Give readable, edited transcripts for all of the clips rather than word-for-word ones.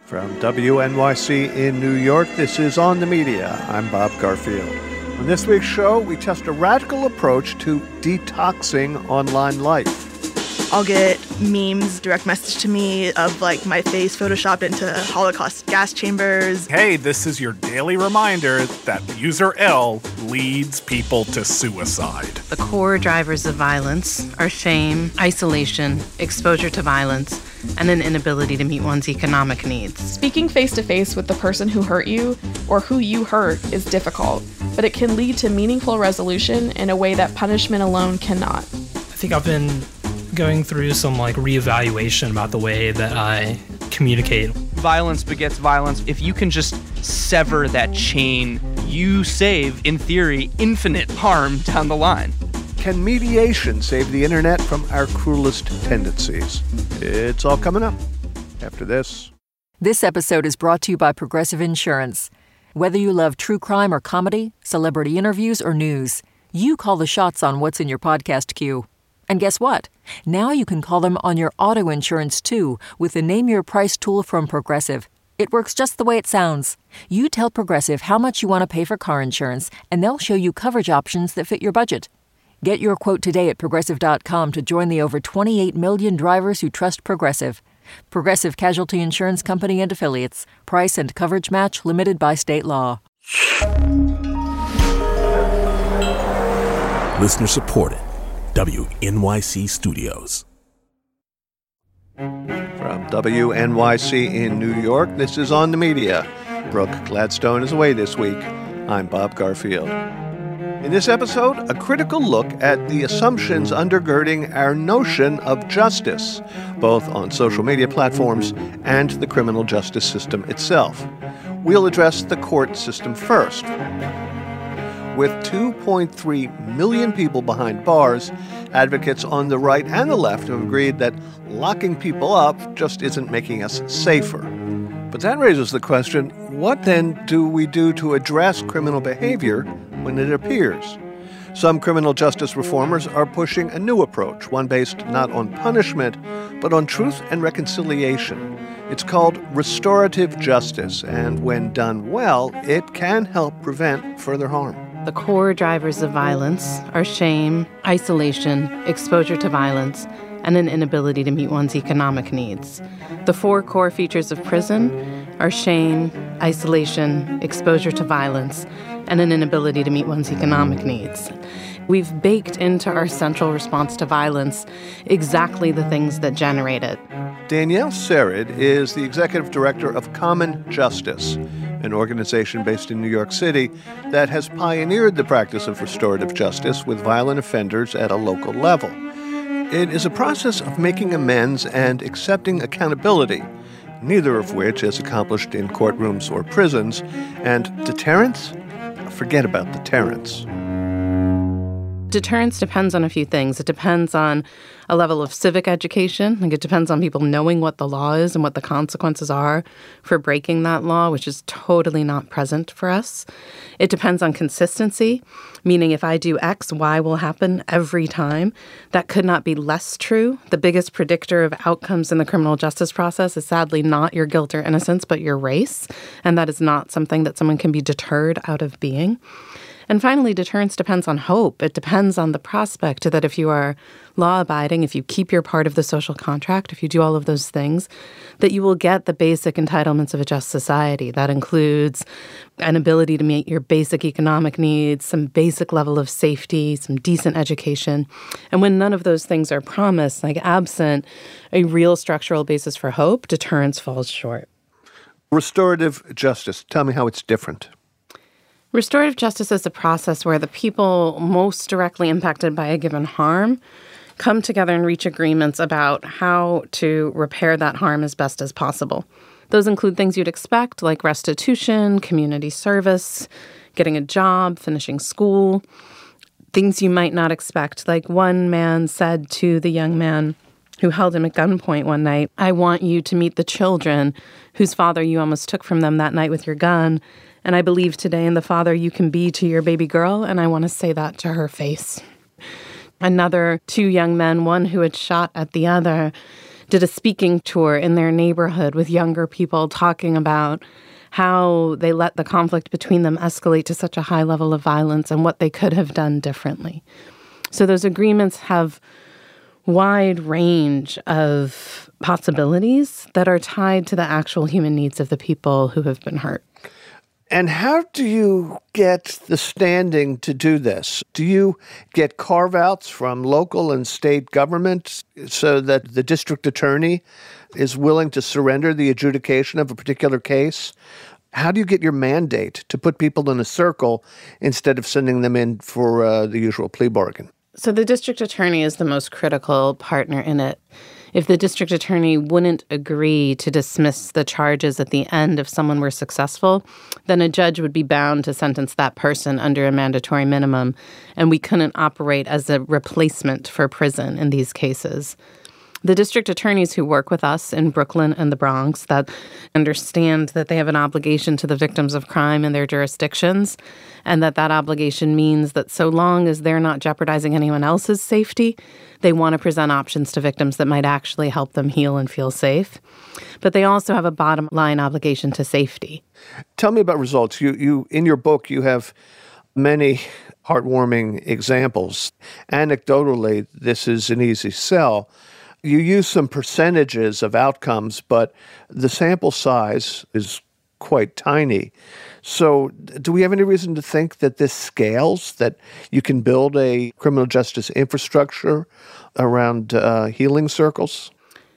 From WNYC in New York, this is On the Media. I'm Bob Garfield. On this week's show, we test a radical approach to detoxing online life. I'll get memes direct message to me of like my face photoshopped into Holocaust gas chambers. Hey, this is your daily reminder that user L leads people to suicide. The core drivers of violence are shame, isolation, exposure to violence, and an inability to meet one's economic needs. Speaking face-to-face with the person who hurt you or who you hurt is difficult, but it can lead to meaningful resolution in a way that punishment alone cannot. I think I've been going through some reevaluation about the way that I communicate. Violence begets violence. If you can just sever that chain, you save, in theory, infinite harm down the line. Can mediation save the internet from our cruelest tendencies? It's all coming up after this. This episode is brought to you by Progressive Insurance. Whether you love true crime or comedy, celebrity interviews or news, you call the shots on what's in your podcast queue. And guess what? Now you can call them on your auto insurance, too, with the Name Your Price tool from Progressive. It works just the way it sounds. You tell Progressive how much you want to pay for car insurance, and they'll show you coverage options that fit your budget. Get your quote today at Progressive.com to join the over 28 million drivers who trust Progressive. Progressive Casualty Insurance Company and Affiliates. Price and coverage match limited by state law. Listener supported. WNYC Studios. From WNYC in New York, this is On the Media. Brooke Gladstone is away this week. I'm Bob Garfield. In this episode, a critical look at the assumptions undergirding our notion of justice, both on social media platforms and the criminal justice system itself. We'll address the court system first. With 2.3 million people behind bars, advocates on the right and the left have agreed that locking people up just isn't making us safer. But that raises the question, what then do we do to address criminal behavior when it appears? Some criminal justice reformers are pushing a new approach, one based not on punishment, but on truth and reconciliation. It's called restorative justice, and when done well, it can help prevent further harm. The core drivers of violence are shame, isolation, exposure to violence, and an inability to meet one's economic needs. The four core features of prison are shame, isolation, exposure to violence, and an inability to meet one's economic needs. We've baked into our central response to violence exactly the things that generate it. Danielle Serid is the executive director of Common Justice, an organization based in New York City that has pioneered the practice of restorative justice with violent offenders at a local level. It is a process of making amends and accepting accountability, neither of which is accomplished in courtrooms or prisons. And deterrence? Forget about deterrence. Deterrence depends on a few things. It depends on a level of civic education. It depends on people knowing what the law is and what the consequences are for breaking that law, which is totally not present for us. It depends on consistency, meaning if I do X, Y will happen every time. That could not be less true. The biggest predictor of outcomes in the criminal justice process is sadly not your guilt or innocence, but your race. And that is not something that someone can be deterred out of being. And finally, deterrence depends on hope. It depends on the prospect that if you are law-abiding, if you keep your part of the social contract, if you do all of those things, that you will get the basic entitlements of a just society. That includes an ability to meet your basic economic needs, some basic level of safety, some decent education. And when none of those things are promised, like absent a real structural basis for hope, deterrence falls short. Restorative justice, tell me how it's different. Restorative justice is a process where the people most directly impacted by a given harm come together and reach agreements about how to repair that harm as best as possible. Those include things you'd expect, like restitution, community service, getting a job, finishing school. Things you might not expect, like one man said to the young man who held him at gunpoint one night, "I want you to meet the children whose father you almost took from them that night with your gun. And I believe today in the father you can be to your baby girl, and I want to say that to her face." Another two young men, one who had shot at the other, did a speaking tour in their neighborhood with younger people talking about how they let the conflict between them escalate to such a high level of violence and what they could have done differently. So those agreements have wide range of possibilities that are tied to the actual human needs of the people who have been hurt. And how do you get the standing to do this? Do you get carve-outs from local and state governments so that the district attorney is willing to surrender the adjudication of a particular case? How do you get your mandate to put people in a circle instead of sending them in for the usual plea bargain? So the district attorney is the most critical partner in it. If the district attorney wouldn't agree to dismiss the charges at the end if someone were successful, then a judge would be bound to sentence that person under a mandatory minimum, and we couldn't operate as a replacement for prison in these cases. The district attorneys who work with us in Brooklyn and the Bronx that understand that they have an obligation to the victims of crime in their jurisdictions, and that obligation means that so long as they're not jeopardizing anyone else's safety, they want to present options to victims that might actually help them heal and feel safe. But they also have a bottom line obligation to safety. Tell me about results. You in your book, you have many heartwarming examples. Anecdotally, this is an easy sell. You use some percentages of outcomes, but the sample size is quite tiny. So do we have any reason to think that this scales, that you can build a criminal justice infrastructure around healing circles?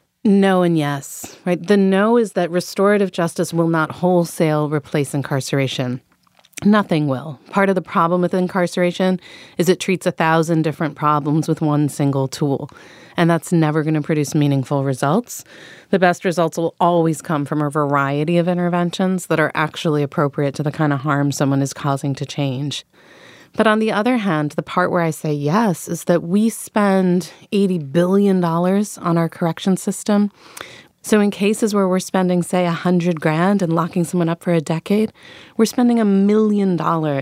No and yes. Right? The no is that restorative justice will not wholesale replace incarceration. Nothing will. Part of the problem with incarceration is it treats 1,000 different problems with one single tool, and that's never going to produce meaningful results. The best results will always come from a variety of interventions that are actually appropriate to the kind of harm someone is causing to change. But on the other hand, the part where I say yes is that we spend $80 billion on our correction system. So in cases where we're spending, say, $100,000 and locking someone up for a decade, we're spending $1 million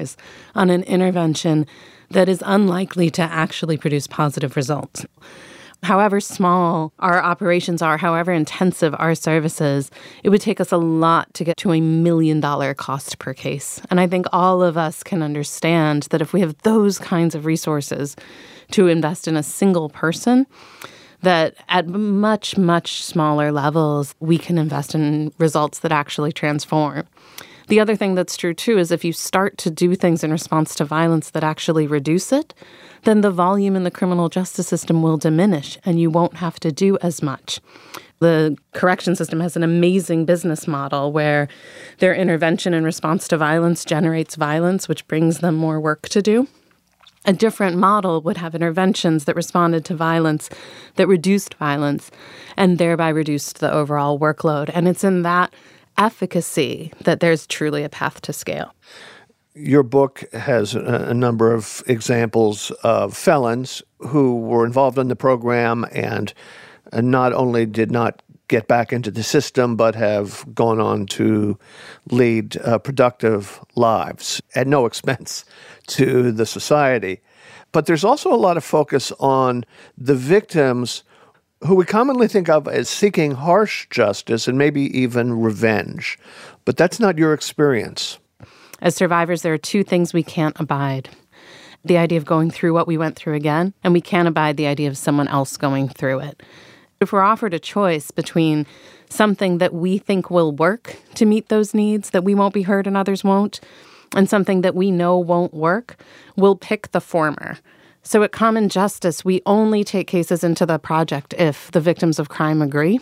on an intervention that is unlikely to actually produce positive results. However small our operations are, however intensive our services, it would take us a lot to get to $1 million cost per case. And I think all of us can understand that if we have those kinds of resources to invest in a single person, that at much, much smaller levels, we can invest in results that actually transform. The other thing that's true, too, is if you start to do things in response to violence that actually reduce it, then the volume in the criminal justice system will diminish and you won't have to do as much. The correction system has an amazing business model where their intervention in response to violence generates violence, which brings them more work to do. A different model would have interventions that responded to violence, that reduced violence, and thereby reduced the overall workload. And it's in that efficacy that there's truly a path to scale. Your book has a number of examples of felons who were involved in the program and not only did not get back into the system, but have gone on to lead productive lives at no expense to the society. But there's also a lot of focus on the victims who we commonly think of as seeking harsh justice and maybe even revenge. But that's not your experience. As survivors, there are two things we can't abide. The idea of going through what we went through again, and we can't abide the idea of someone else going through it. If we're offered a choice between something that we think will work to meet those needs, that we won't be hurt and others won't, and something that we know won't work, we'll pick the former. So at Common Justice, we only take cases into the project if the victims of crime agree.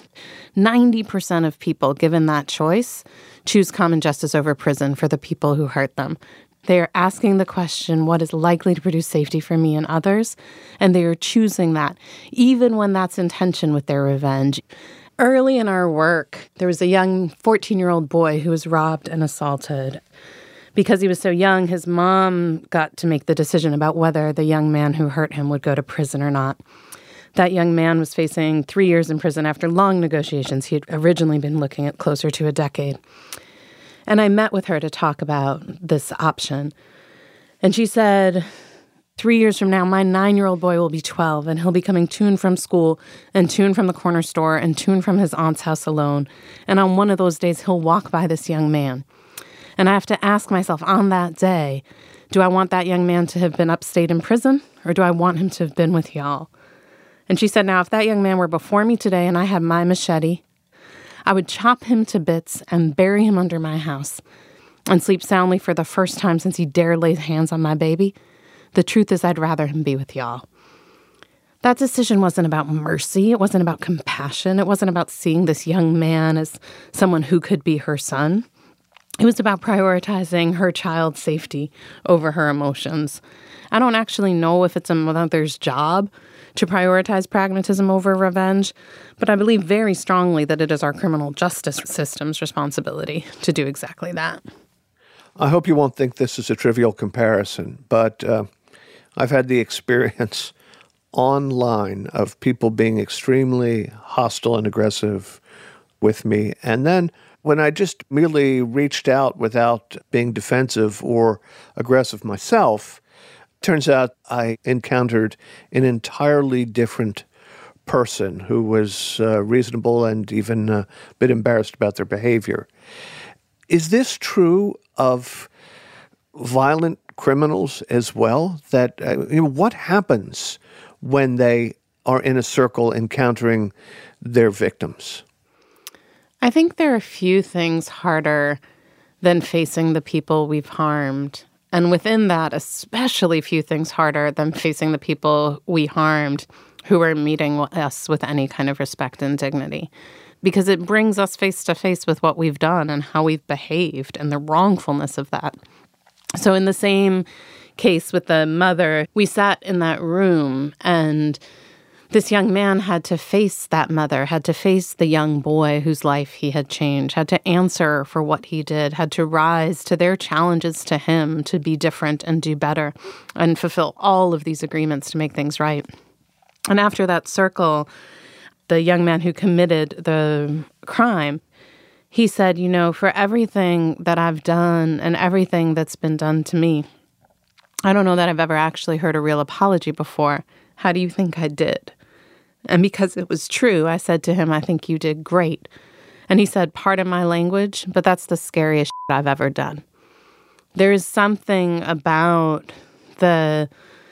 90% of people given that choice choose Common Justice over prison for the people who hurt them. They are asking the question, what is likely to produce safety for me and others? And they are choosing that, even when that's in tension with their revenge. Early in our work, there was a young 14-year-old boy who was robbed and assaulted. Because he was so young, his mom got to make the decision about whether the young man who hurt him would go to prison or not. That young man was facing 3 years in prison after long negotiations. He had originally been looking at closer to a decade. And I met with her to talk about this option. And she said, 3 years from now, my 9-year-old boy will be 12, and he'll be coming to and from school and to and from the corner store and to and from his aunt's house alone. And on one of those days, he'll walk by this young man. And I have to ask myself on that day, do I want that young man to have been upstate in prison, or do I want him to have been with y'all? And she said, now, if that young man were before me today and I had my machete, I would chop him to bits and bury him under my house and sleep soundly for the first time since he dared lay hands on my baby. The truth is, I'd rather him be with y'all. That decision wasn't about mercy. It wasn't about compassion. It wasn't about seeing this young man as someone who could be her son. It was about prioritizing her child's safety over her emotions. I don't actually know if it's a mother's job to prioritize pragmatism over revenge, but I believe very strongly that it is our criminal justice system's responsibility to do exactly that. I hope you won't think this is a trivial comparison, but I've had the experience online of people being extremely hostile and aggressive with me. And then when I just merely reached out without being defensive or aggressive myself, turns out I encountered an entirely different person who was reasonable and even a bit embarrassed about their behavior. Is this true of violent criminals as well? That what happens when they are in a circle encountering their victims? I think there are a few things harder than facing the people we've harmed. And within that, especially few things harder than facing the people we harmed who are meeting us with any kind of respect and dignity. Because it brings us face to face with what we've done and how we've behaved and the wrongfulness of that. So in the same case with the mother, we sat in that room and this young man had to face that mother, had to face the young boy whose life he had changed, had to answer for what he did, had to rise to their challenges to him to be different and do better and fulfill all of these agreements to make things right. And after that circle, the young man who committed the crime, he said, for everything that I've done and everything that's been done to me, I don't know that I've ever actually heard a real apology before. How do you think I did? And because it was true, I said to him, I think you did great. And he said, pardon my language, but that's the scariest shit I've ever done. There is something about the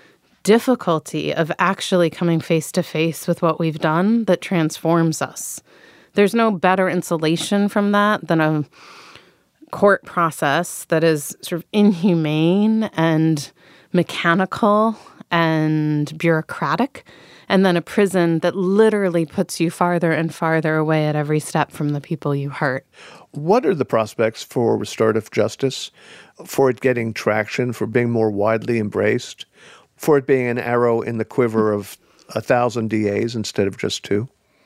difficulty of actually coming face to face with what we've done that transforms us. There's no better insulation from that than a court process that is sort of inhumane and mechanical and bureaucratic, and then a prison that literally puts you farther and farther away at every step from the people you hurt. What are the prospects for restorative justice, for it getting traction, for being more widely embraced, for it being an arrow in the quiver of 1,000 DAs instead of just 2?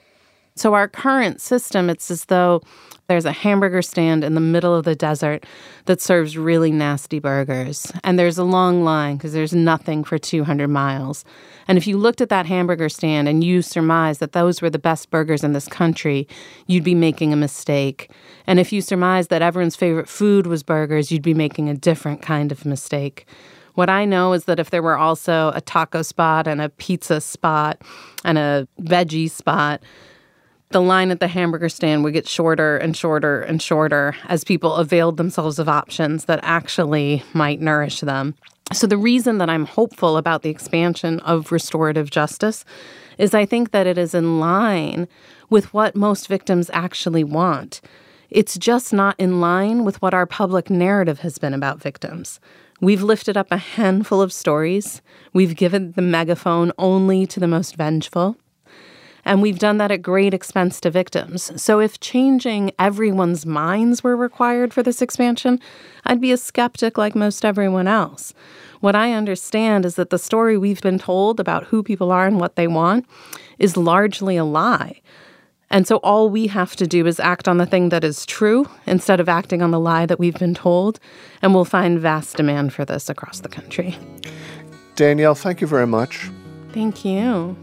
So our current system, it's as though there's a hamburger stand in the middle of the desert that serves really nasty burgers. And there's a long line because there's nothing for 200 miles. And if you looked at that hamburger stand and you surmised that those were the best burgers in this country, you'd be making a mistake. And if you surmised that everyone's favorite food was burgers, you'd be making a different kind of mistake. What I know is that if there were also a taco spot and a pizza spot and a veggie spot, the line at the hamburger stand would get shorter and shorter and shorter as people availed themselves of options that actually might nourish them. So the reason that I'm hopeful about the expansion of restorative justice is I think that it is in line with what most victims actually want. It's just not in line with what our public narrative has been about victims. We've lifted up a handful of stories. We've given the megaphone only to the most vengeful. And we've done that at great expense to victims. So if changing everyone's minds were required for this expansion, I'd be a skeptic like most everyone else. What I understand is that the story we've been told about who people are and what they want is largely a lie. And so all we have to do is act on the thing that is true instead of acting on the lie that we've been told, and we'll find vast demand for this across the country. Danielle, thank you very much. Thank you.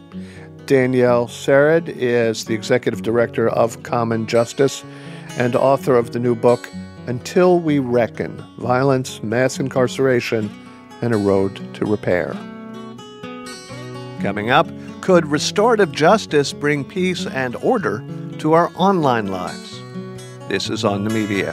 Danielle Sered is the executive director of Common Justice and author of the new book, Until We Reckon, Violence, Mass Incarceration, and a road to repair. Coming up, could restorative justice bring peace and order to our online lives? This is On the Media.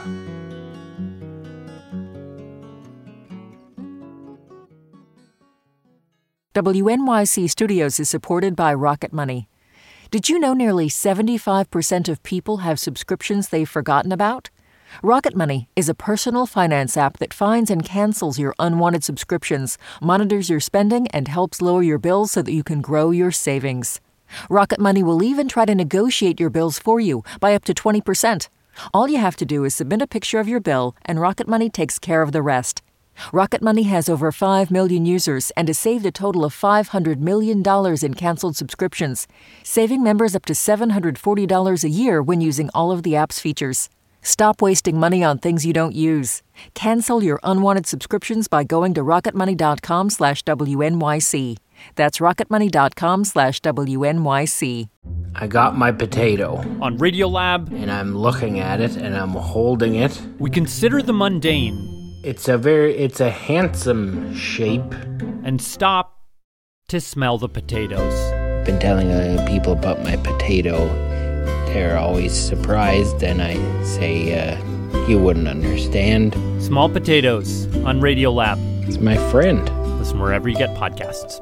WNYC Studios is supported by Rocket Money. Did you know nearly 75% of people have subscriptions they've forgotten about? Rocket Money is a personal finance app that finds and cancels your unwanted subscriptions, monitors your spending, and helps lower your bills so that you can grow your savings. Rocket Money will even try to negotiate your bills for you by up to 20%. All you have to do is submit a picture of your bill, and Rocket Money takes care of the rest. Rocket Money has over 5 million users and has saved a total of $500 million in canceled subscriptions, saving members up to $740 a year when using all of the app's features. Stop wasting money on things you don't use. Cancel your unwanted subscriptions by going to rocketmoney.com/WNYC. That's rocketmoney.com/WNYC. I got my potato on Radiolab, and I'm looking at it and I'm holding it. We consider the mundane. It's a handsome shape. And stop to smell the potatoes. I've been telling people about my potato. They're always surprised, and I say, you wouldn't understand. Small Potatoes on Radiolab. It's my friend. Listen wherever you get podcasts.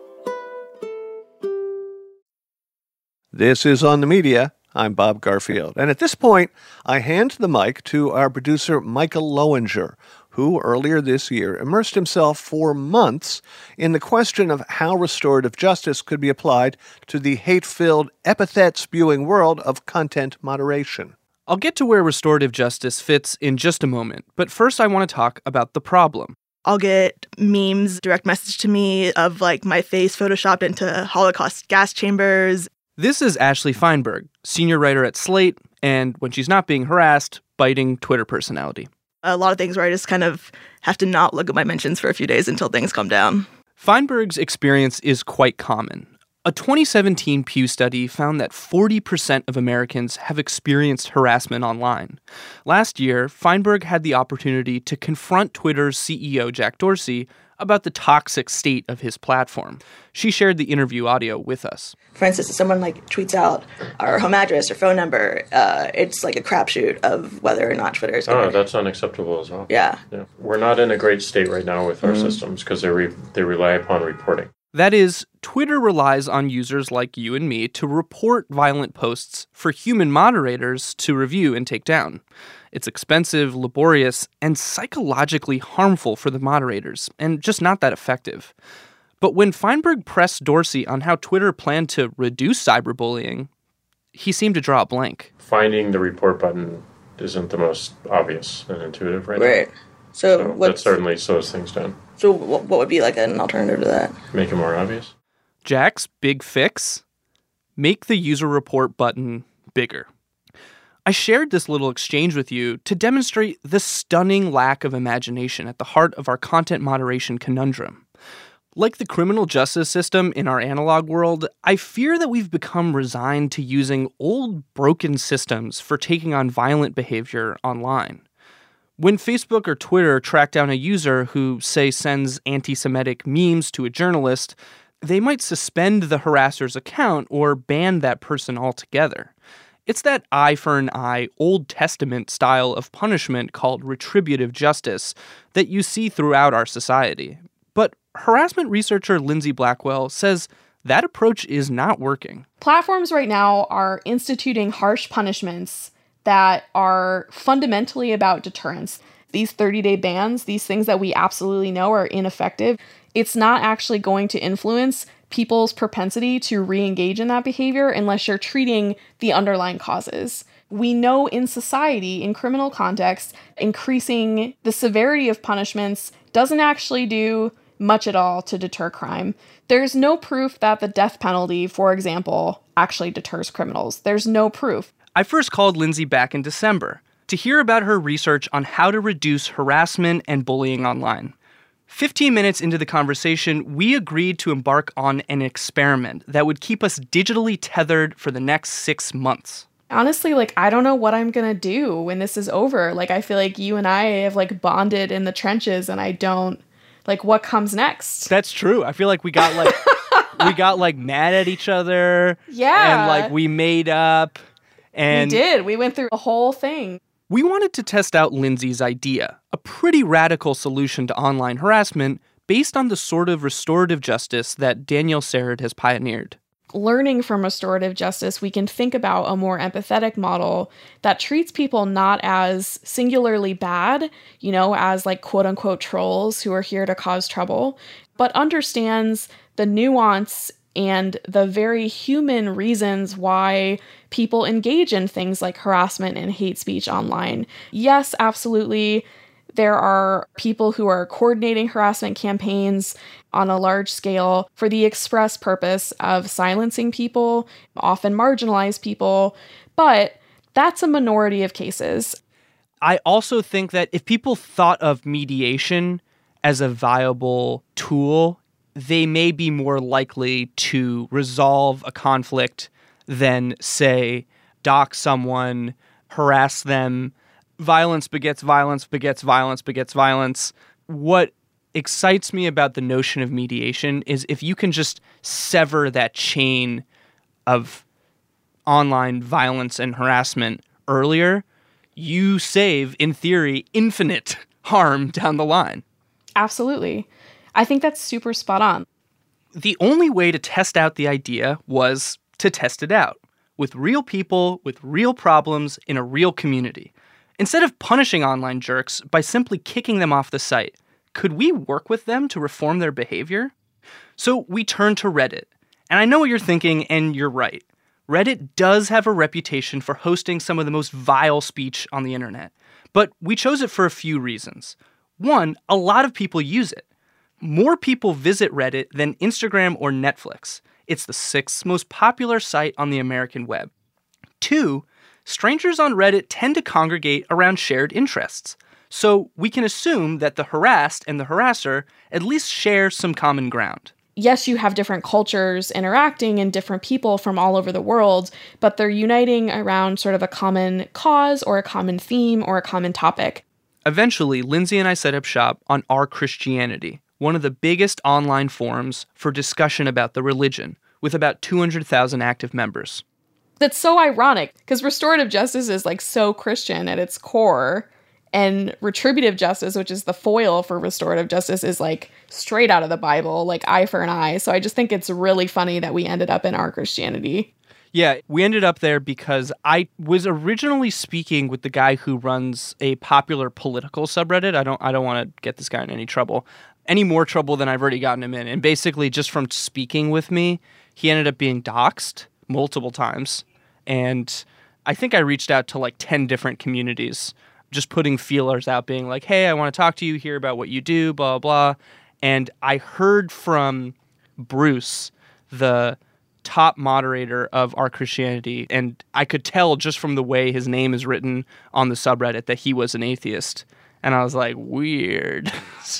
This is On the Media. I'm Bob Garfield. And at this point, I hand the mic to our producer, Michael Lowinger, who earlier this year immersed himself for months in the question of how restorative justice could be applied to the hate-filled, epithet-spewing world of content moderation. I'll get to where restorative justice fits in just a moment, but first I want to talk about the problem. I'll get memes direct message to me of like my face photoshopped into Holocaust gas chambers. This is Ashley Feinberg, senior writer at Slate, and when she's not being harassed, biting Twitter personality. A lot of things where I just kind of have to not look at my mentions for a few days until things calm down. Feinberg's experience is quite common. A 2017 Pew study found that 40% of Americans have experienced harassment online. Last year, Feinberg had the opportunity to confront Twitter's CEO Jack Dorsey about the toxic state of his platform. She shared the interview audio with us. For instance, if someone tweets out our home address or phone number, it's like a crapshoot of whether or not Twitter is going to... Oh, that's unacceptable as well. Yeah. We're not in a great state right now with our systems because they rely upon reporting. That is, Twitter relies on users like you and me to report violent posts for human moderators to review and take down. It's expensive, laborious, and psychologically harmful for the moderators, and just not that effective. But when Feinberg pressed Dorsey on how Twitter planned to reduce cyberbullying, he seemed to draw a blank. Finding the report button isn't the most obvious and intuitive right now. Right. So that certainly slows things down. So what would be like an alternative to that? Make it more obvious. Jack's big fix? Make the user report button bigger. I shared this little exchange with you to demonstrate the stunning lack of imagination at the heart of our content moderation conundrum. Like the criminal justice system in our analog world, I fear that we've become resigned to using old, broken systems for taking on violent behavior online. When Facebook or Twitter track down a user who, say, sends anti-Semitic memes to a journalist, they might suspend the harasser's account or ban that person altogether. It's that eye for an eye, Old Testament style of punishment called retributive justice that you see throughout our society. But harassment researcher Lindsay Blackwell says that approach is not working. Platforms right now are instituting harsh punishments that are fundamentally about deterrence. These 30-day bans, these things that we absolutely know are ineffective, it's not actually going to influence people's propensity to re-engage in that behavior unless you're treating the underlying causes. We know in society, in criminal context, increasing the severity of punishments doesn't actually do much at all to deter crime. There's no proof that the death penalty, for example, actually deters criminals. There's no proof. I first called Lindsay back in December to hear about her research on how to reduce harassment and bullying online. 15 minutes into the conversation, we agreed to embark on an experiment that would keep us digitally tethered for the next 6 months. Honestly, I don't know what I'm going to do when this is over. I feel like you and I have, bonded in the trenches, and I don't Like, what comes next? That's true. I feel like we got like mad at each other. Yeah. And like we made up. And we did. We went through the whole thing. We wanted to test out Lindsay's idea, a pretty radical solution to online harassment based on the sort of restorative justice that Danielle Serrett has pioneered. Learning from restorative justice, we can think about a more empathetic model that treats people not as singularly bad, as like quote unquote trolls who are here to cause trouble, but understands the nuance and the very human reasons why people engage in things like harassment and hate speech online. Yes, absolutely. There are people who are coordinating harassment campaigns on a large scale for the express purpose of silencing people, often marginalized people, but that's a minority of cases. I also think that if people thought of mediation as a viable tool, they may be more likely to resolve a conflict than, say, dock someone, harass them. Violence begets violence, begets violence, begets violence. What excites me about the notion of mediation is if you can just sever that chain of online violence and harassment earlier, you save, in theory, infinite harm down the line. Absolutely. I think that's super spot on. The only way to test out the idea was to test it out with real people, with real problems in a real community. Instead of punishing online jerks by simply kicking them off the site, could we work with them to reform their behavior? So we turned to Reddit. And I know what you're thinking, and you're right. Reddit does have a reputation for hosting some of the most vile speech on the internet. But we chose it for a few reasons. One, a lot of people use it. More people visit Reddit than Instagram or Netflix. It's the 6th most popular site on the American web. 2, strangers on Reddit tend to congregate around shared interests. So we can assume that the harassed and the harasser at least share some common ground. Yes, you have different cultures interacting and different people from all over the world, but they're uniting around sort of a common cause or a common theme or a common topic. Eventually, Lindsay and I set up shop on Our Christianity, one of the biggest online forums for discussion about the religion, with about 200,000 active members. That's so ironic, because restorative justice is like so Christian at its core, and retributive justice, which is the foil for restorative justice, is like straight out of the Bible, like eye for an eye. So I just think it's really funny that we ended up in Our Christianity. Yeah, we ended up there because I was originally speaking with the guy who runs a popular political subreddit. I don't want to get this guy in any trouble. Any more trouble than I've already gotten him in. And basically, just from speaking with me, he ended up being doxxed multiple times. And I think I reached out to like 10 different communities, just putting feelers out, being like, hey, I want to talk to you, hear about what you do, blah, blah. And I heard from Bruce, the top moderator of Our Christianity, and I could tell just from the way his name is written on the subreddit that he was an atheist. And I was like, weird. So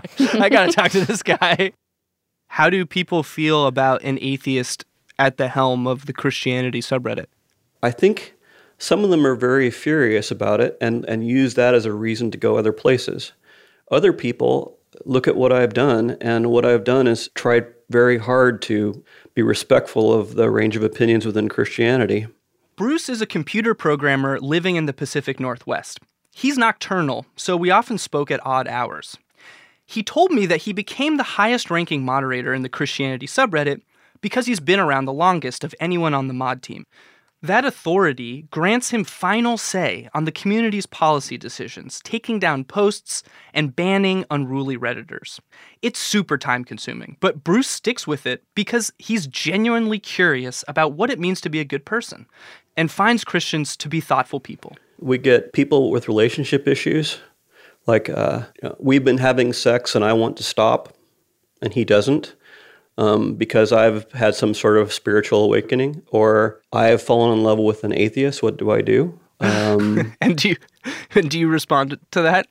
I got to talk to this guy. How do people feel about an atheist at the helm of the Christianity subreddit? I think some of them are very furious about it and use that as a reason to go other places. Other people look at what I've done, and what I've done is tried very hard to be respectful of the range of opinions within Christianity. Bruce is a computer programmer living in the Pacific Northwest. He's nocturnal, so we often spoke at odd hours. He told me that he became the highest-ranking moderator in the Christianity subreddit because he's been around the longest of anyone on the mod team. That authority grants him final say on the community's policy decisions, taking down posts and banning unruly Redditors. It's super time-consuming, but Bruce sticks with it because he's genuinely curious about what it means to be a good person and finds Christians to be thoughtful people. We get people with relationship issues, like we've been having sex and I want to stop, and he doesn't. Because I've had some sort of spiritual awakening, or I have fallen in love with an atheist. What do I do? And do you respond to that?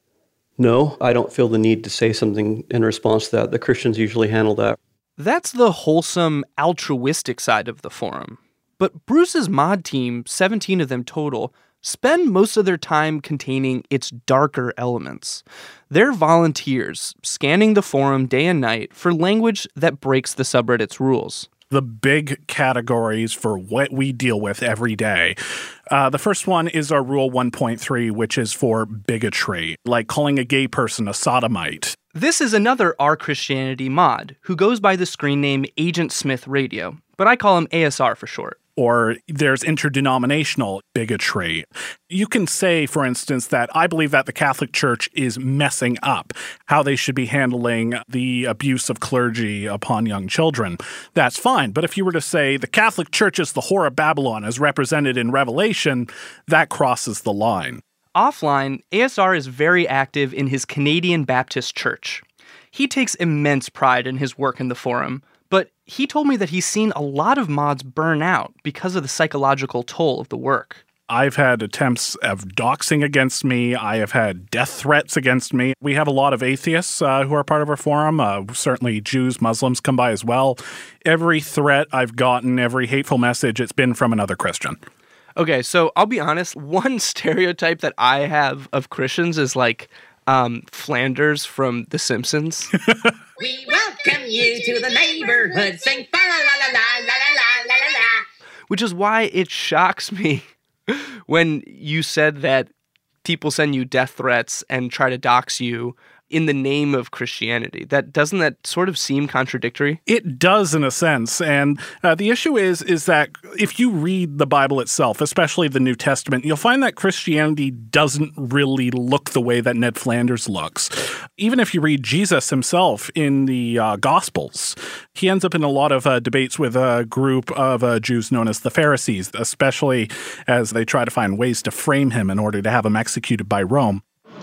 No, I don't feel the need to say something in response to that. The Christians usually handle that. That's the wholesome, altruistic side of the forum. But Bruce's mod team, 17 of them total, spend most of their time containing its darker elements. They're volunteers, scanning the forum day and night for language that breaks the subreddit's rules. The big categories for what we deal with every day. The first one is our Rule 1.3, which is for bigotry, like calling a gay person a sodomite. This is another Our Christianity mod, who goes by the screen name Agent Smith Radio, but I call him ASR for short. Or there's interdenominational bigotry. You can say, for instance, that I believe that the Catholic Church is messing up how they should be handling the abuse of clergy upon young children. That's fine. But if you were to say the Catholic Church is the whore of Babylon as represented in Revelation, that crosses the line. Offline, ASR is very active in his Canadian Baptist Church. He takes immense pride in his work in the forum, but he told me that he's seen a lot of mods burn out because of the psychological toll of the work. I've had attempts of doxing against me. I have had death threats against me. We have a lot of atheists who are part of our forum. Certainly Jews, Muslims come by as well. Every threat I've gotten, every hateful message, it's been from another Christian. Okay, so I'll be honest. One stereotype that I have of Christians is like Flanders from The Simpsons. We welcome you to the neighborhood. Sing fa la la la la la la la la. Which is why it shocks me when you said that people send you death threats and try to dox you in the name of Christianity. Doesn't that sort of seem contradictory? It does in a sense. And the issue is that if you read the Bible itself, especially the New Testament, you'll find that Christianity doesn't really look the way that Ned Flanders looks. Even if you read Jesus himself in the Gospels, he ends up in a lot of debates with a group of Jews known as the Pharisees, especially as they try to find ways to frame him in order to have him executed by Rome.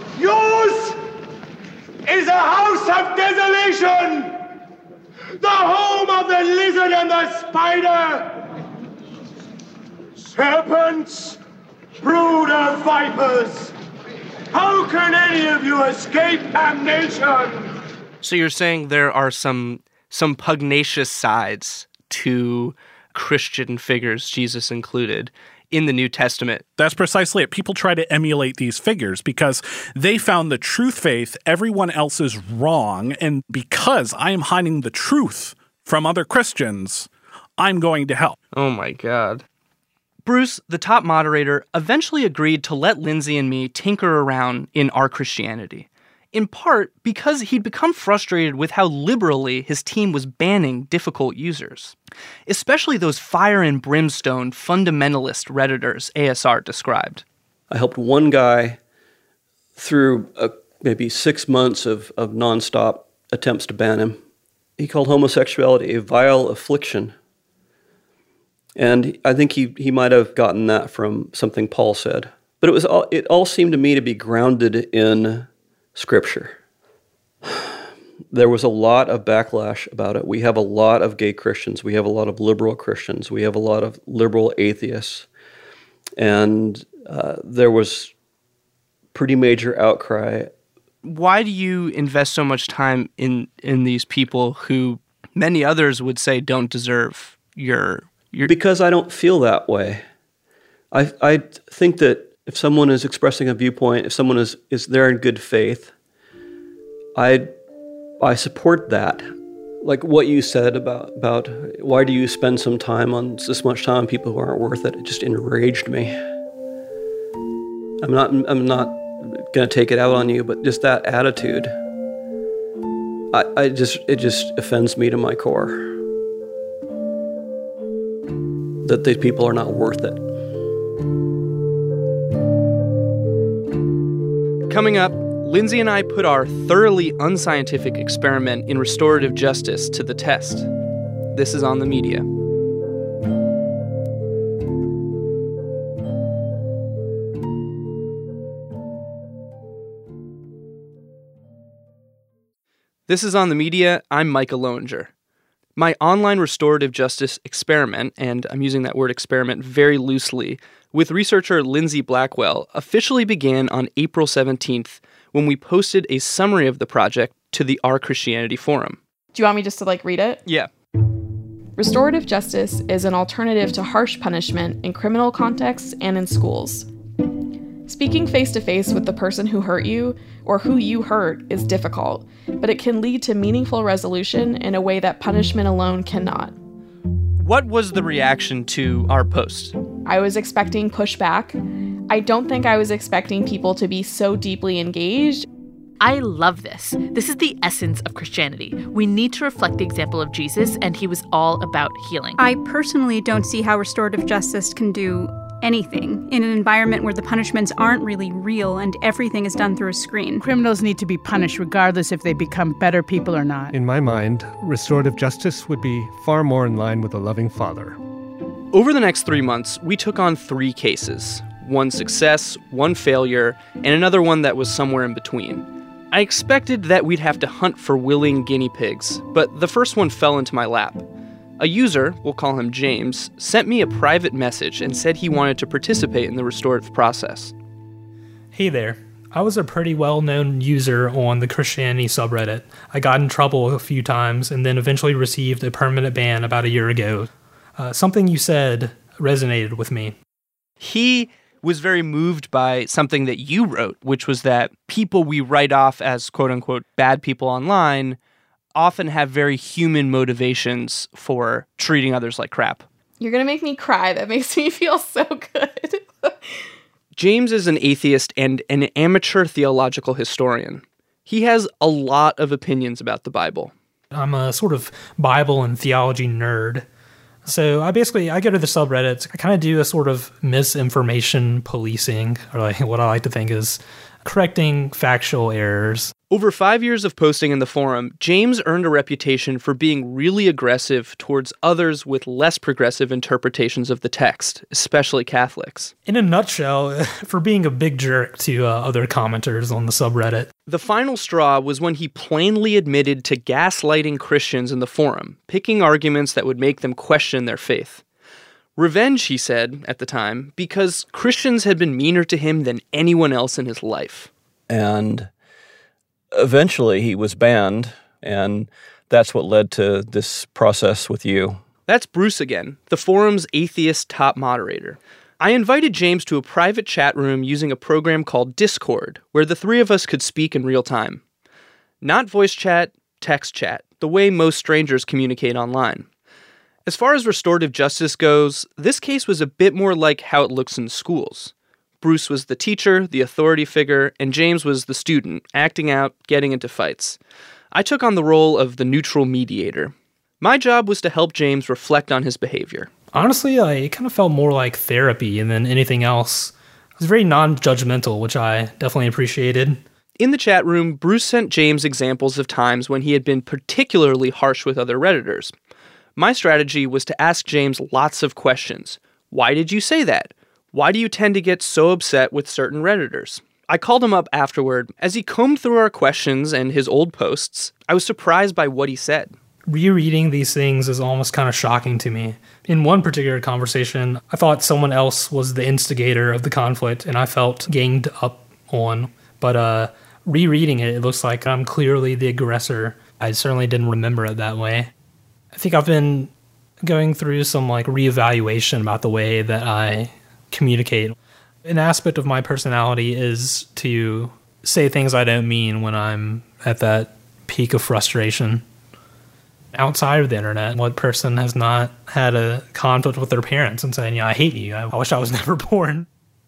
Yours is a house of desolation, the home of the lizard and the spider, serpents, brood of vipers. How can any of you escape damnation? So you're saying there are some pugnacious sides to Christian figures, Jesus included, in the New Testament. That's precisely it. People try to emulate these figures because they found the truth faith, everyone else is wrong, and because I am hiding the truth from other Christians, I'm going to hell. Oh my God. Bruce, the top moderator, eventually agreed to let Lindsay and me tinker around in Our Christianity, in part because he'd become frustrated with how liberally his team was banning difficult users, especially those fire and brimstone fundamentalist Redditors ASR described. I helped one guy through maybe 6 months of nonstop attempts to ban him. He called homosexuality a vile affliction. And I think he might have gotten that from something Paul said. But it all seemed to me to be grounded in Scripture. There was a lot of backlash about it. We have a lot of gay Christians. We have a lot of liberal Christians. We have a lot of liberal atheists. And there was pretty major outcry. Why do you invest so much time in these people who many others would say don't deserve your... Because I don't feel that way. I think that if someone is expressing a viewpoint, if someone is there in good faith, I support that. Like what you said about why do you spend some time on this much time on people who aren't worth it? It just enraged me. I'm not going to take it out on you, but just that attitude, it just offends me to my core. That these people are not worth it. Coming up, Lindsay and I put our thoroughly unscientific experiment in restorative justice to the test. This is On the Media. This is On the Media. I'm Micah Loewinger. My online restorative justice experiment, and I'm using that word experiment very loosely, with researcher Lindsay Blackwell officially began on April 17th when we posted a summary of the project to the Our Christianity forum. Do you want me just to read it? Yeah. Restorative justice is an alternative to harsh punishment in criminal contexts and in schools. Speaking face-to-face with the person who hurt you or who you hurt is difficult, but it can lead to meaningful resolution in a way that punishment alone cannot. What was the reaction to our post? I was expecting pushback. I don't think I was expecting people to be so deeply engaged. I love this. This is the essence of Christianity. We need to reflect the example of Jesus, and he was all about healing. I personally don't see how restorative justice can do anything in an environment where the punishments aren't really real and everything is done through a screen. Criminals need to be punished regardless if they become better people or not. In my mind, restorative justice would be far more in line with a loving father. Over the next 3 months, we took on 3 cases. 1 success, 1 failure, and another one that was somewhere in between. I expected that we'd have to hunt for willing guinea pigs, but the first one fell into my lap. A user, we'll call him James, sent me a private message and said he wanted to participate in the restorative process. Hey there. I was a pretty well-known user on the Christianity subreddit. I got in trouble a few times and then eventually received a permanent ban about a year ago. Something you said resonated with me. He was very moved by something that you wrote, which was that people we write off as quote-unquote bad people online often have very human motivations for treating others like crap. You're going to make me cry. That makes me feel so good. James is an atheist and an amateur theological historian. He has a lot of opinions about the Bible. I'm a sort of Bible and theology nerd. So I go to the subreddits. I kind of do a sort of misinformation policing, or like what I like to think is correcting factual errors. Over 5 years of posting in the forum, James earned a reputation for being really aggressive towards others with less progressive interpretations of the text, especially Catholics. In a nutshell, for being a big jerk to other commenters on the subreddit. The final straw was when he plainly admitted to gaslighting Christians in the forum, picking arguments that would make them question their faith. Revenge, he said at the time, because Christians had been meaner to him than anyone else in his life. And eventually he was banned, and that's what led to this process with you. That's Bruce again, the forum's atheist top moderator. I invited James to a private chat room using a program called Discord, where the 3 of us could speak in real time. Not voice chat, text chat, the way most strangers communicate online. As far as restorative justice goes, this case was a bit more like how it looks in schools. Bruce was the teacher, the authority figure, and James was the student, acting out, getting into fights. I took on the role of the neutral mediator. My job was to help James reflect on his behavior. Honestly, it kind of felt more like therapy than anything else. It was very non-judgmental, which I definitely appreciated. In the chat room, Bruce sent James examples of times when he had been particularly harsh with other Redditors. My strategy was to ask James lots of questions. Why did you say that? Why do you tend to get so upset with certain Redditors? I called him up afterward. As he combed through our questions and his old posts, I was surprised by what he said. Rereading these things is almost kind of shocking to me. In one particular conversation, I thought someone else was the instigator of the conflict, and I felt ganged up on. But rereading it, it looks like I'm clearly the aggressor. I certainly didn't remember it that way. I think I've been going through some reevaluation about the way that I communicate. An aspect of my personality is to say things I don't mean when I'm at that peak of frustration. Outside of the internet, what person has not had a conflict with their parents and saying, I hate you, I wish I was never born?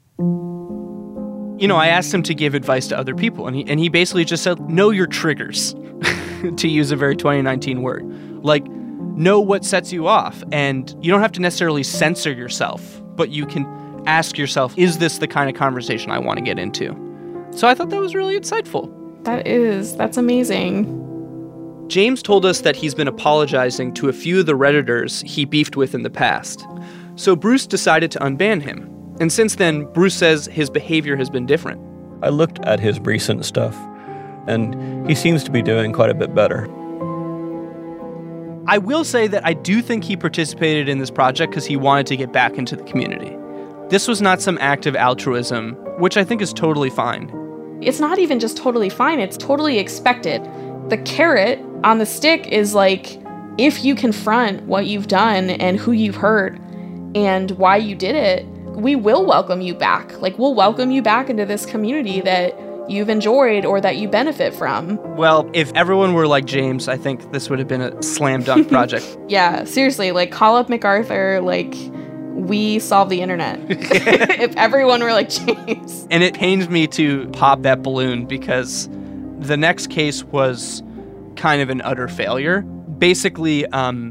I asked him to give advice to other people, and he basically just said, know your triggers, to use a very 2019 word. Know what sets you off, and you don't have to necessarily censor yourself, but you can ask yourself, is this the kind of conversation I want to get into? So I thought that was really insightful. That's amazing. James told us that he's been apologizing to a few of the Redditors he beefed with in the past. So Bruce decided to unban him. And since then, Bruce says his behavior has been different. I looked at his recent stuff, and he seems to be doing quite a bit better. I will say that I do think he participated in this project because he wanted to get back into the community. This was not some act of altruism, which I think is totally fine. It's not even just totally fine, it's totally expected. The carrot on the stick is if you confront what you've done and who you've hurt and why you did it, we will welcome you back. Like, we'll welcome you back into this community that you've enjoyed or that you benefit from. Well, if everyone were like James, I think this would have been a slam dunk project. Yeah, seriously, like, call up MacArthur, like, we solve the internet. If everyone were like James. And it pains me to pop that balloon because the next case was kind of an utter failure. Basically,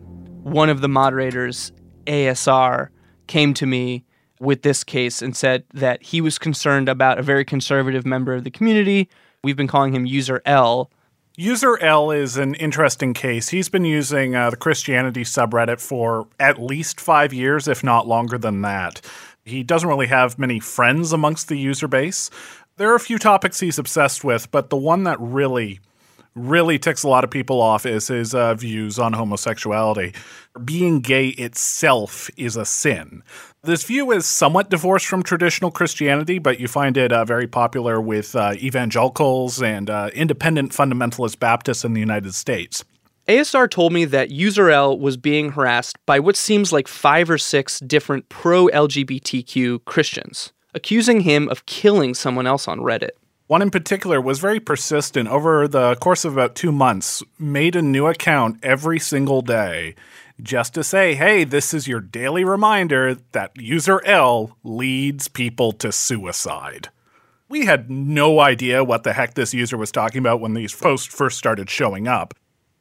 one of the moderators, ASR, came to me with this case and said that he was concerned about a very conservative member of the community. We've been calling him User L. User L is an interesting case. He's been using the Christianity subreddit for at least 5 years, if not longer than that. He doesn't really have many friends amongst the user base. There are a few topics he's obsessed with, but the one that really ticks a lot of people off is his views on homosexuality. Being gay itself is a sin. This view is somewhat divorced from traditional Christianity, but you find it very popular with evangelicals and independent fundamentalist Baptists in the United States. ASR told me that User L was being harassed by what seems like 5 or 6 different pro-LGBTQ Christians, accusing him of killing someone else on Reddit. One in particular was very persistent. Over the course of about 2 months, made a new account every single day just to say, hey, this is your daily reminder that User L leads people to suicide. We had no idea what the heck this user was talking about when these posts first started showing up.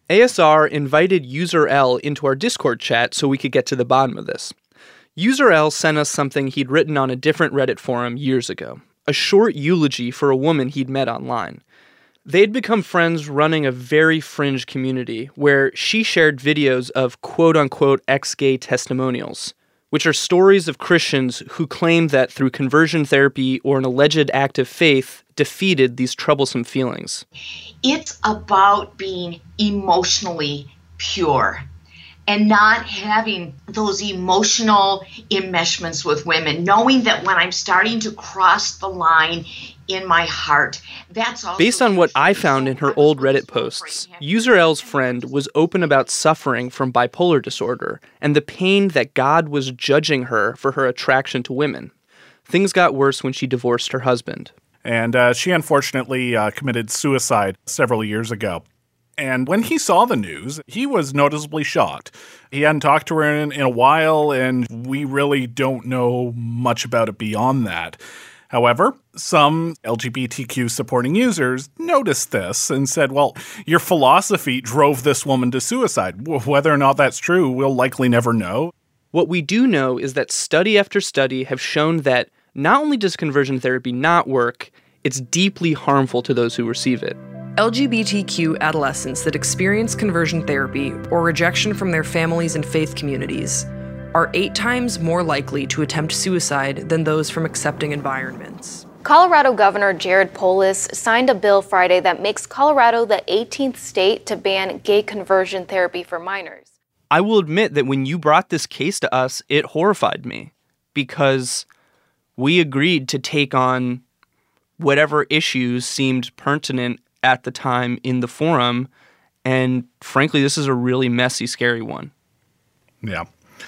ASR invited User L into our Discord chat so we could get to the bottom of this. User L sent us something he'd written on a different Reddit forum years ago. A short eulogy for a woman he'd met online. They'd become friends running a very fringe community where she shared videos of quote-unquote ex-gay testimonials, which are stories of Christians who claim that through conversion therapy or an alleged act of faith defeated these troublesome feelings. It's about being emotionally pure and not having those emotional enmeshments with women, knowing that when I'm starting to cross the line in my heart, that's also... Based on what I found in her old Reddit posts, User L's friend was open about suffering from bipolar disorder and the pain that God was judging her for her attraction to women. Things got worse when she divorced her husband. And she unfortunately committed suicide several years ago. And when he saw the news, he was noticeably shocked. He hadn't talked to her in a while, and we really don't know much about it beyond that. However, some LGBTQ supporting users noticed this and said, well, your philosophy drove this woman to suicide. Whether or not that's true, we'll likely never know. What we do know is that study after study have shown that not only does conversion therapy not work, it's deeply harmful to those who receive it. LGBTQ adolescents that experience conversion therapy or rejection from their families and faith communities are 8 times more likely to attempt suicide than those from accepting environments. Colorado Governor Jared Polis signed a bill Friday that makes Colorado the 18th state to ban gay conversion therapy for minors. I will admit that when you brought this case to us, it horrified me because we agreed to take on whatever issues seemed pertinent at the time in the forum, and frankly, this is a really messy, scary one. Yeah.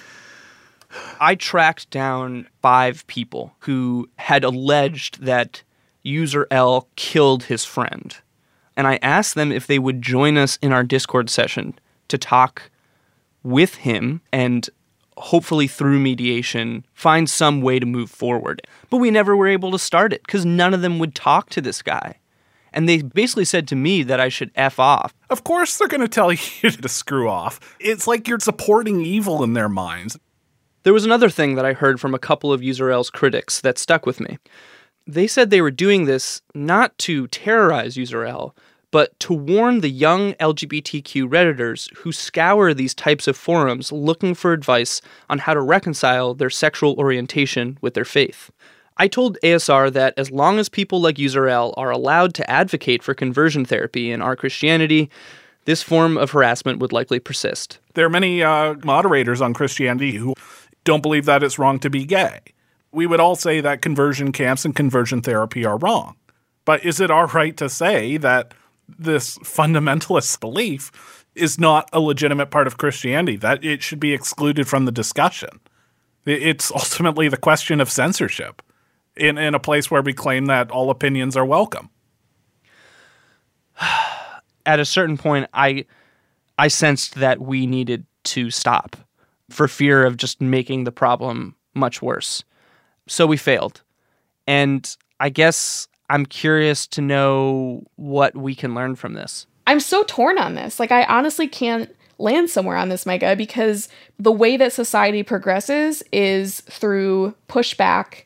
I tracked down 5 people who had alleged that User L killed his friend, and I asked them if they would join us in our Discord session to talk with him and hopefully through mediation find some way to move forward. But we never were able to start it because none of them would talk to this guy. And they basically said to me that I should F off. Of course they're going to tell you to screw off. It's like you're supporting evil in their minds. There was another thing that I heard from a couple of User L's critics that stuck with me. They said they were doing this not to terrorize User L, but to warn the young LGBTQ Redditors who scour these types of forums looking for advice on how to reconcile their sexual orientation with their faith. I told ASR that as long as people like User L are allowed to advocate for conversion therapy in our Christianity, this form of harassment would likely persist. There are many moderators on Christianity who don't believe that it's wrong to be gay. We would all say that conversion camps and conversion therapy are wrong. But is it our right to say that this fundamentalist belief is not a legitimate part of Christianity, that it should be excluded from the discussion? It's ultimately the question of censorship in a place where we claim that all opinions are welcome. At a certain point, I sensed that we needed to stop for fear of just making the problem much worse. So we failed. And I guess I'm curious to know what we can learn from this. I'm so torn on this. Like, I honestly can't land somewhere on this, Micah, because the way that society progresses is through pushback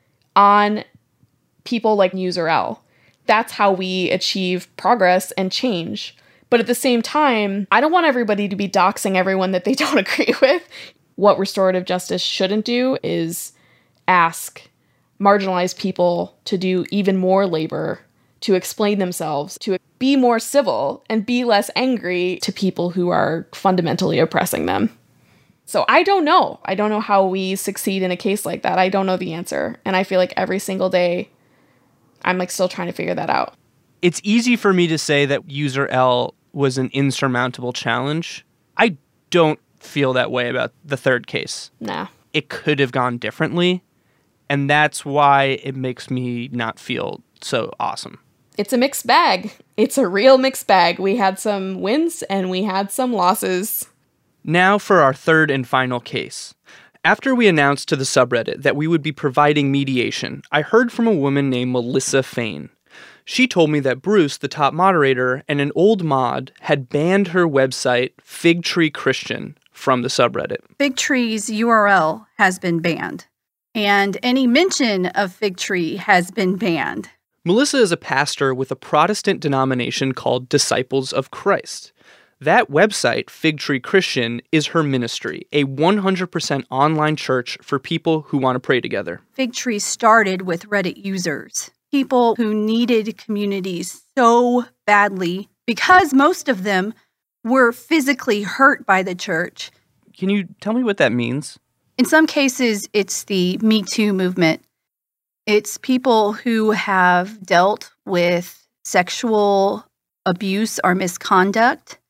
on people like User-L. That's how we achieve progress and change. But at the same time, I don't want everybody to be doxing everyone that they don't agree with. What restorative justice shouldn't do is ask marginalized people to do even more labor, to explain themselves, to be more civil, and be less angry to people who are fundamentally oppressing them. So I don't know. I don't know how we succeed in a case like that. I don't know the answer. And I feel like every single day, I'm like still trying to figure that out. It's easy for me to say that User-L was an insurmountable challenge. I don't feel that way about the third case. Nah. It could have gone differently, and that's why it makes me not feel so awesome. It's a mixed bag. It's a real mixed bag. We had some wins and we had some losses. Now for our third and final case. After we announced to the subreddit that we would be providing mediation, I heard from a woman named Melissa Fain. She told me that Bruce, the top moderator, and an old mod had banned her website, Figtree Christian, from the subreddit. Figtree's URL has been banned, and any mention of Figtree has been banned. Melissa is a pastor with a Protestant denomination called Disciples of Christ. That website, Figtree Christian, is her ministry, a 100% online church for people who want to pray together. Figtree started with Reddit users, people who needed communities so badly because most of them were physically hurt by the church. Can you tell me what that means? In some cases, it's the Me Too movement. It's people who have dealt with sexual abuse or misconduct,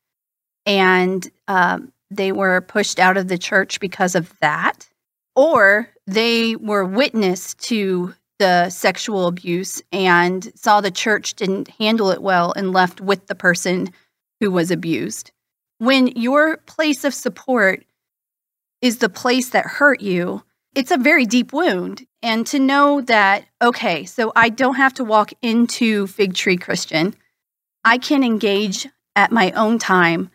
and they were pushed out of the church because of that. Or they were witness to the sexual abuse and saw the church didn't handle it well and left with the person who was abused. When your place of support is the place that hurt you, it's a very deep wound. And to know that, okay, so I don't have to walk into Figtree Christian. I can engage at my own time.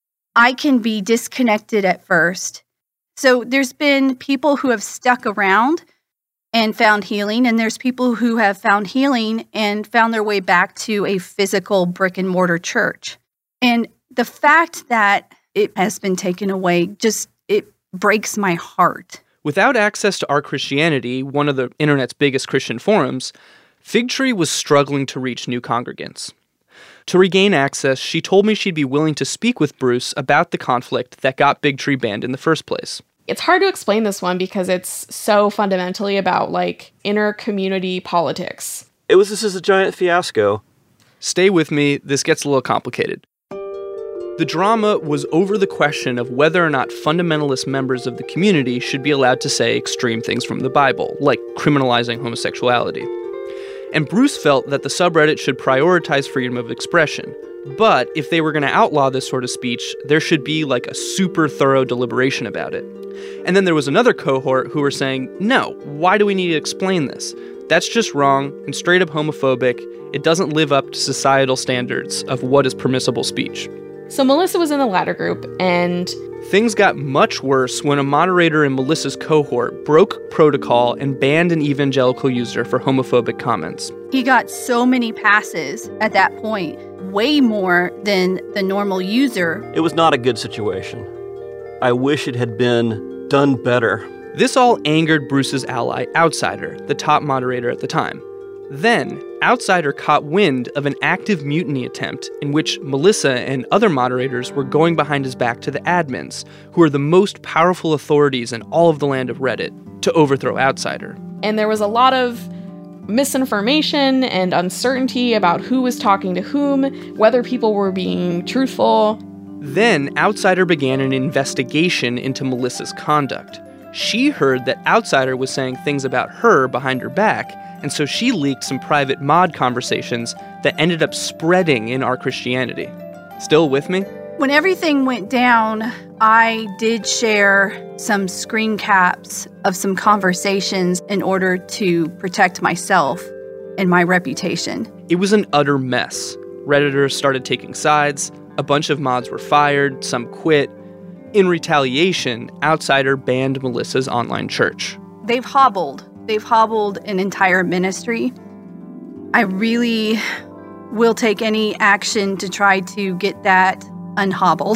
I can be disconnected at first. So there's been people who have stuck around and found healing, and there's people who have found healing and found their way back to a physical brick and mortar church. And the fact that it has been taken away, just, it breaks my heart. Without access to Our Christianity, one of the internet's biggest Christian forums, Figtree was struggling to reach new congregants. To regain access, she told me she'd be willing to speak with Bruce about the conflict that got Figtree banned in the first place. It's hard to explain this one because it's so fundamentally about, like, inner community politics. This is a giant fiasco. Stay with me, this gets a little complicated. The drama was over the question of whether or not fundamentalist members of the community should be allowed to say extreme things from the Bible, like criminalizing homosexuality. And Bruce felt that the subreddit should prioritize freedom of expression. But if they were going to outlaw this sort of speech, there should be like a super thorough deliberation about it. And then there was another cohort who were saying, no, why do we need to explain this? That's just wrong and straight up homophobic. It doesn't live up to societal standards of what is permissible speech. So Melissa was in the latter group, and things got much worse when a moderator in Melissa's cohort broke protocol and banned an evangelical user for homophobic comments. He got so many passes at that point, way more than the normal user. It was not a good situation. I wish it had been done better. This all angered Bruce's ally, Outsider, the top moderator at the time. Then, Outsider caught wind of an active mutiny attempt in which Melissa and other moderators were going behind his back to the admins, who are the most powerful authorities in all of the land of Reddit, to overthrow Outsider. And there was a lot of misinformation and uncertainty about who was talking to whom, whether people were being truthful. Then, Outsider began an investigation into Melissa's conduct. She heard that Outsider was saying things about her behind her back, and so she leaked some private mod conversations that ended up spreading in Our Christianity. Still with me? When everything went down, I did share some screen caps of some conversations in order to protect myself and my reputation. It was an utter mess. Redditors started taking sides, a bunch of mods were fired, some quit. In retaliation, Outsider banned Melissa's online church. They've hobbled an entire ministry. I really will take any action to try to get that unhobbled.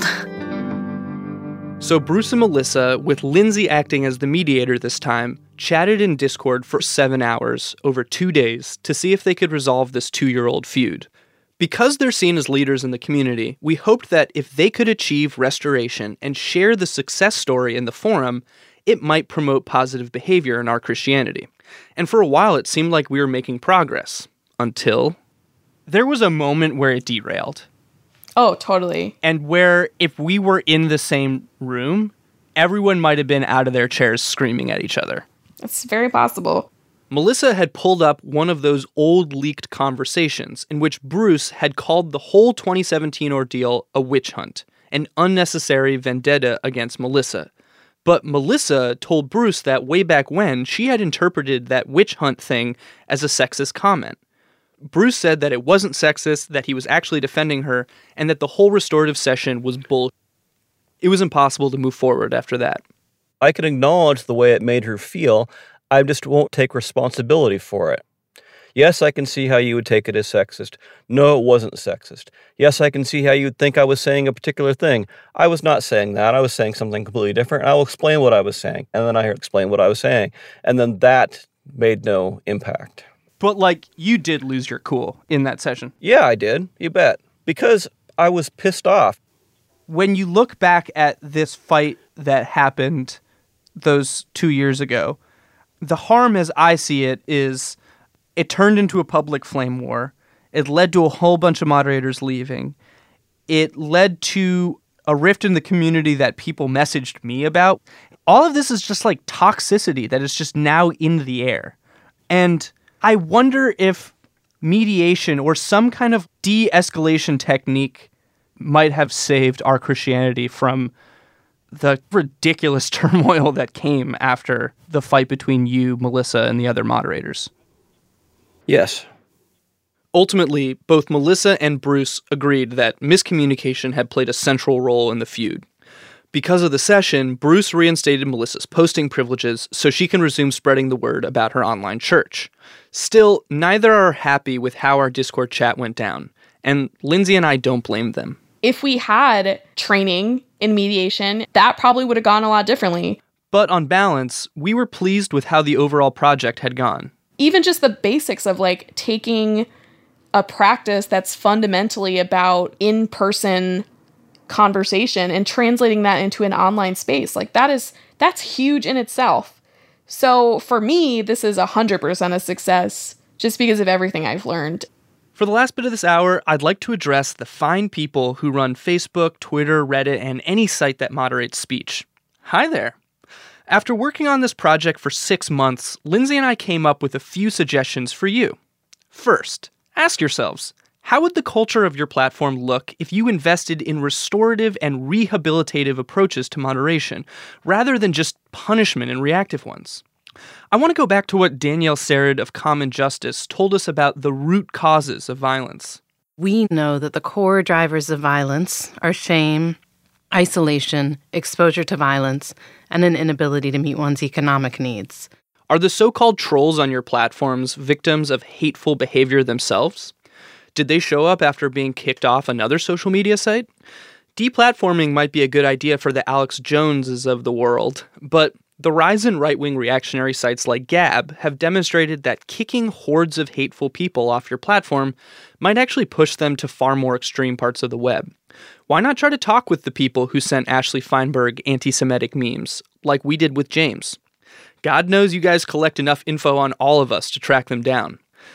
So Bruce and Melissa, with Lindsay acting as the mediator this time, chatted in Discord for 7 hours over 2 days to see if they could resolve this 2-year-old feud. Because they're seen as leaders in the community, we hoped that if they could achieve restoration and share the success story in the forum, it might promote positive behavior in Our Christianity. And for a while, it seemed like we were making progress. Until there was a moment where it derailed. Oh, totally. And where if we were in the same room, everyone might have been out of their chairs screaming at each other. It's very possible. Melissa had pulled up one of those old leaked conversations in which Bruce had called the whole 2017 ordeal a witch hunt, an unnecessary vendetta against Melissa. But Melissa told Bruce that way back when, she had interpreted that witch hunt thing as a sexist comment. Bruce said that it wasn't sexist, that he was actually defending her, and that the whole restorative session was bull. It was impossible to move forward after that. I can acknowledge the way it made her feel. I just won't take responsibility for it. Yes, I can see how you would take it as sexist. No, it wasn't sexist. Yes, I can see how you would think I was saying a particular thing. I was not saying that. I was saying something completely different. I will explain what I was saying. And then I explain what I was saying. And then that made no impact. But, like, you did lose your cool in that session. Yeah, I did. You bet. Because I was pissed off. When you look back at this fight that happened those 2 years ago, the harm as I see it is it turned into a public flame war. It led to a whole bunch of moderators leaving. It led to a rift in the community that people messaged me about. All of this is just like toxicity that is just now in the air. And I wonder if mediation or some kind of de-escalation technique might have saved Our Christianity from the ridiculous turmoil that came after the fight between you, Melissa, and the other moderators. Yes. Ultimately, both Melissa and Bruce agreed that miscommunication had played a central role in the feud. Because of the session, Bruce reinstated Melissa's posting privileges so she can resume spreading the word about her online church. Still, neither are happy with how our Discord chat went down, and Lindsay and I don't blame them. If we had training in mediation, that probably would have gone a lot differently. But on balance, we were pleased with how the overall project had gone. Even just the basics of like taking a practice that's fundamentally about in-person conversation and translating that into an online space, like that's huge in itself. So for me, this is 100% a success just because of everything I've learned. For the last bit of this hour, I'd like to address the fine people who run Facebook, Twitter, Reddit, and any site that moderates speech. Hi there. After working on this project for 6 months, Lindsay and I came up with a few suggestions for you. First, ask yourselves, how would the culture of your platform look if you invested in restorative and rehabilitative approaches to moderation, rather than just punishment and reactive ones? I want to go back to what Danielle Serid of Common Justice told us about the root causes of violence. We know that the core drivers of violence are shame, isolation, exposure to violence, and an inability to meet one's economic needs. Are the so-called trolls on your platforms victims of hateful behavior themselves? Did they show up after being kicked off another social media site? Deplatforming might be a good idea for the Alex Joneses of the world, but the rise in right-wing reactionary sites like Gab have demonstrated that kicking hordes of hateful people off your platform might actually push them to far more extreme parts of the web. Why not try to talk with the people who sent Ashley Feinberg anti-Semitic memes, like we did with James? God knows you guys collect enough info on all of us to track them down.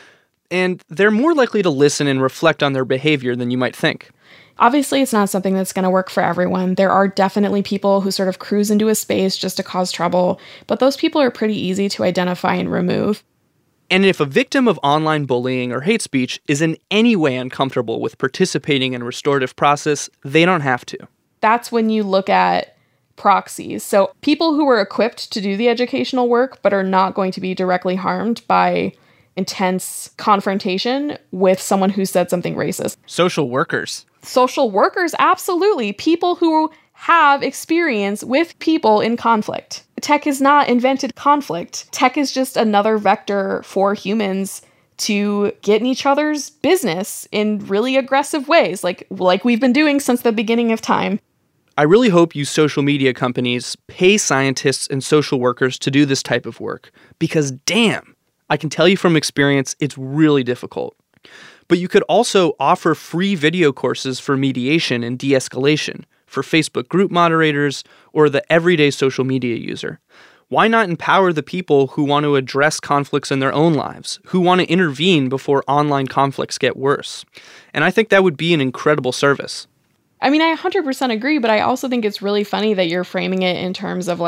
and they're more likely to listen and reflect on their behavior than you might think. Obviously, it's not something that's going to work for everyone. There are definitely people who sort of cruise into a space just to cause trouble, but those people are pretty easy to identify and remove. And if a victim of online bullying or hate speech is in any way uncomfortable with participating in a restorative process, they don't have to. That's when you look at proxies. So people who are equipped to do the educational work but are not going to be directly harmed by intense confrontation with someone who said something racist. Social workers. Social workers, absolutely. People who have experience with people in conflict. Tech has not invented conflict. Tech is just another vector for humans to get in each other's business in really aggressive ways, like we've been doing since the beginning of time. I really hope you social media companies pay scientists and social workers to do this type of work, because damn, I can tell you from experience, it's really difficult. But you could also offer free video courses for mediation and de-escalation for Facebook group moderators or the everyday social media user. Why not empower the people who want to address conflicts in their own lives, who want to intervene before online conflicts get worse? And I think that would be an incredible service. I mean, I 100% agree, but I also think it's really funny that you're framing it in terms of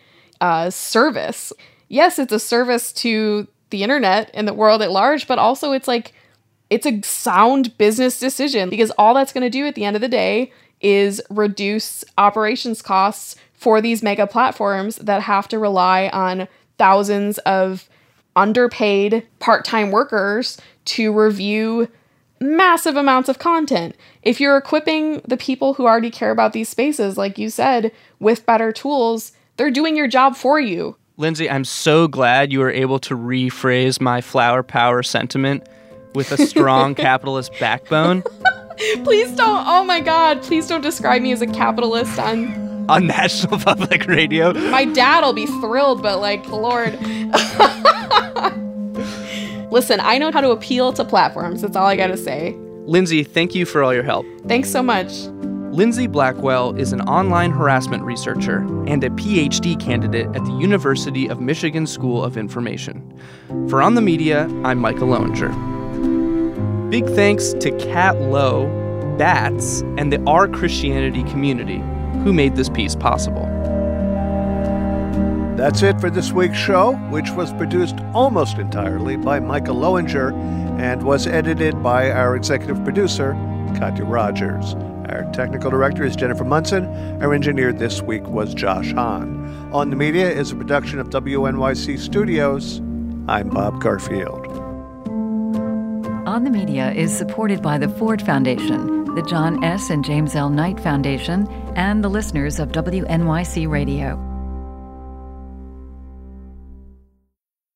service. Yes, it's a service to the internet and the world at large, but also it's a sound business decision, because all that's going to do at the end of the day is reduce operations costs for these mega platforms that have to rely on thousands of underpaid part-time workers to review massive amounts of content. If you're equipping the people who already care about these spaces, like you said, with better tools, they're doing your job for you. Lindsay, I'm so glad you were able to rephrase my flower power sentiment with a strong capitalist backbone. Please don't, oh my God, please don't describe me as a capitalist on National Public Radio. My dad'll be thrilled, but Lord. Listen, I know how to appeal to platforms. That's all I gotta say. Lindsay, thank you for all your help. Thanks so much. Lindsay Blackwell is an online harassment researcher and a PhD candidate at the University of Michigan School of Information. For On the Media, I'm Micah Loewinger. Big thanks to Kat Lowe, Bats, and the Our Christianity community who made this piece possible. That's it for this week's show, which was produced almost entirely by Micah Loewinger and was edited by our executive producer, Katya Rogers. Our technical director is Jennifer Munson. Our engineer this week was Josh Hahn. On the Media is a production of WNYC Studios. I'm Bob Garfield. On the Media is supported by the Ford Foundation, the John S. and James L. Knight Foundation, and the listeners of WNYC Radio.